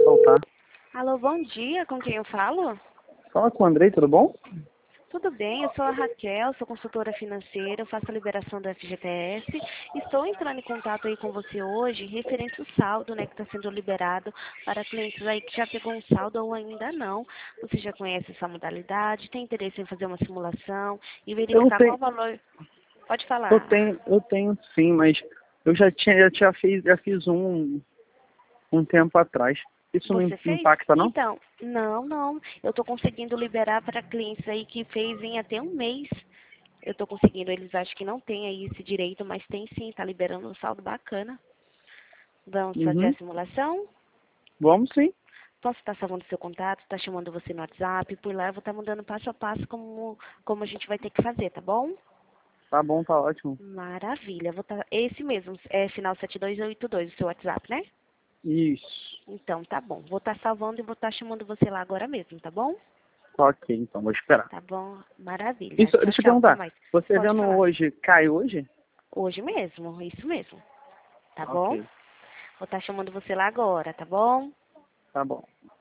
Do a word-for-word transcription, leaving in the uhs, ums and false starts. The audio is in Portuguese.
soltar. Alô, bom dia, com quem eu falo? Fala com o Andrei, tudo bom? Tudo bem, eu sou a Raquel, sou consultora financeira, eu faço a liberação do F G T S. Estou entrando em contato aí com você hoje, referente ao saldo, né, que está sendo liberado para clientes aí que já pegou um saldo ou ainda não. Você já conhece essa modalidade, tem interesse em fazer uma simulação e Eu verificar tenho, qual valor... Pode eu falar. tenho, eu tenho sim, mas eu já tinha, já tinha fiz, já fiz um um tempo atrás. Isso não Você fez? impacta, não? Então, não, não. Eu estou conseguindo liberar para clientes aí que fez em até um mês. Eu estou conseguindo, eles acham que não tem aí esse direito, mas tem sim, está liberando um saldo bacana. Vamos fazer a Uhum. simulação? Vamos sim. Posso estar salvando seu contato, estar chamando você no WhatsApp, por lá eu vou estar mandando passo a passo como, como a gente vai ter que fazer, tá bom? Tá bom, tá ótimo. Maravilha, vou estar, esse mesmo, é final sete dois oito dois o seu WhatsApp, né? Isso. Então, tá bom. Vou estar salvando e vou estar chamando você lá agora mesmo, tá bom? Ok, então, vou esperar. Tá bom, maravilha. Isso, Tchau, deixa eu tchau, até perguntar. mais. Você Pode vendo falar. hoje, cai hoje? Hoje mesmo, isso mesmo. Tá bom? Ok, Vou estar chamando você lá agora, tá bom? tá bom.